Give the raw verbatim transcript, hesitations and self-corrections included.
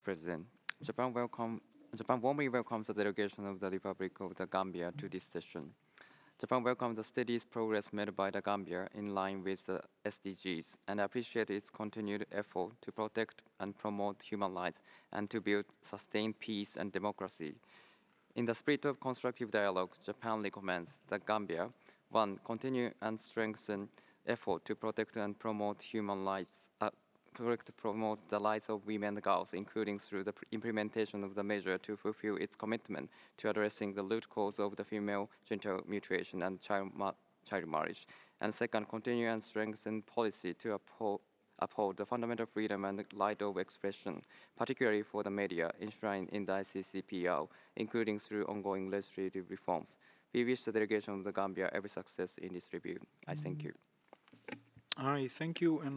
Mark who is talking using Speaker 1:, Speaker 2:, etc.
Speaker 1: President. Japan welcome Japan warmly welcomes the delegation of the Republic of the Gambia to this session. Japan welcomes the steady progress made by the Gambia in line with the S D Gs and appreciates its continued effort to protect and promote human rights and to build sustained peace and democracy. In the spirit of constructive dialogue, Japan recommends that Gambia one continue and strengthen effort to protect and promote human rights, uh, protect to promote the rights of women and girls, including through the pr- implementation of the measure to fulfill its commitment to addressing the root cause of the female genital mutilation and child, ma- child marriage. And second, continue and strengthen policy to uphold uphold the fundamental freedom and right of expression, particularly for the media enshrined in the I C C P R, including through ongoing legislative reforms. We wish the delegation of the Gambia every success in this review. I thank you.
Speaker 2: I thank you, and